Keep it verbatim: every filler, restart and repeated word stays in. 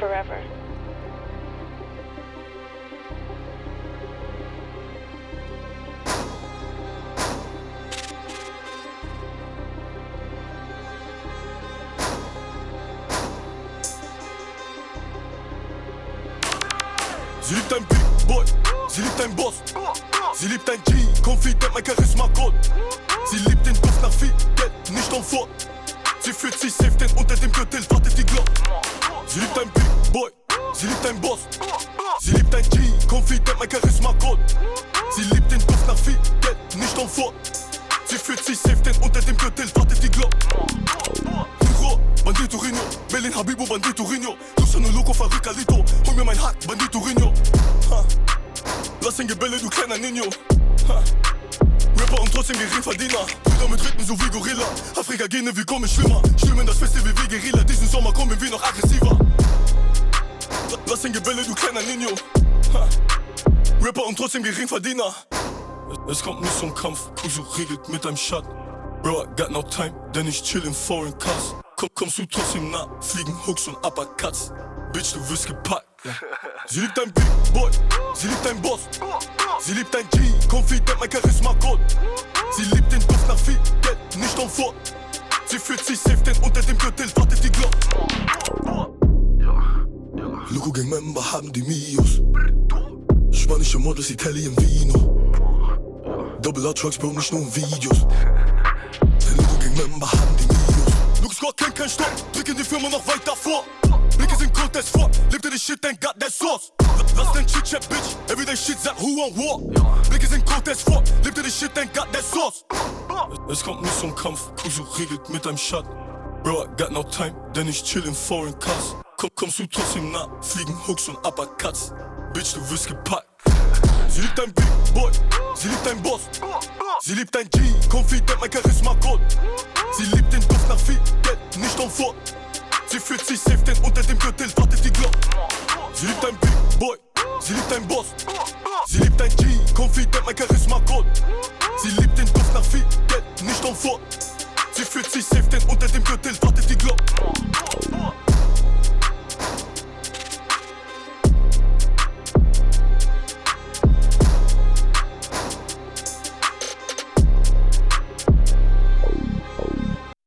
forever. Sie liebt ein Big Boy, sie liebt ein Boss. Sie liebt ein G, Confident, mein Charisma-Code. Sie liebt den Duft nach viel Geld, nicht on fort. Sie fühlt sich safe, denn unter dem Gürtel wartet die Glock. Sie liebt ein Big Boy, sie liebt ein Boss. Sie liebt ein G, Confident, mein Charisma-Code. Sie liebt den Duft nach viel Geld, nicht on fort. Sie fühlt sich safe, denn unter dem Gürtel wartet die Glock. Hero, Bandito Rino, Berlin Habibo, Bandito Rino. Luciano Loco, Farid Alito, hol mir mein Hack, Bandito Rino. Ha. Lass den Gebelle, du kleiner Nino. Ha. Rapper und trotzdem Geringverdiener. Brüder mit Rhythmen so wie Gorilla. Afrika-Gene, wir kommen schlimmer. Schwimmen das Festival wie Guerilla. Diesen Sommer kommen wir noch aggressiver. Lass den Gebelle, du kleiner Nino. Ha. Rapper und trotzdem Geringverdiener. Es kommt nicht zum Kampf, Kuso regelt mit einem Shot. Bro, I got no time, denn ich chill in foreign cars. Komm, kommst du trotzdem nah, fliegen Hooks und Uppercuts. Bitch, du wirst gepackt. Sie liebt ein Big Boy, sie liebt ein Boss. Sie liebt ein G, Confident, mein Charisma-Code. Sie liebt den Duft nach viel Geld, nicht on fort. Sie fühlt sich safe, denn unter dem Gürtel wartet die Glock. Loco Gang Member haben die Mios. Spanische Models, Italien, Vino. Double R Trucks, Bro, nicht nur in Videos. Loco Gang Member haben die Mios. Luke Scott kennt keinen Stopp, drücken die Firma noch weiter vor. Blicke sind Contest vor, lebte die Shit, then got that sauce. Lass den Chit-Chat, Bitch, everyday shit, sag who on war. Blicke sind Contest vor, lebte die Shit, then got that sauce. Es kommt nicht zum Kampf, Kuso regelt mit einem Shot. Bro, I got no time, denn ich chill in foreign cars. Komm, kommst du trotzdem nah, fliegen Hooks und Uppercuts. Bitch, du wirst gepackt. Sie liebt ein Big Boy, sie liebt ein Boss. Sie liebt ein G, Confident, mein Charisma-Code. Sie liebt den Duft nach viel Geld, nicht on fort. Sie fühlt sich safe, denn unter dem Gürtel wartet die Glock. Sie liebt ein Big Boy, sie liebt ein Boss. Sie liebt ein G, Confident, mein Charisma-Code. Sie liebt den Duft nach viel Geld, nicht on fort. Sie fühlt sich safe, denn unter dem Gürtel wartet die Glock.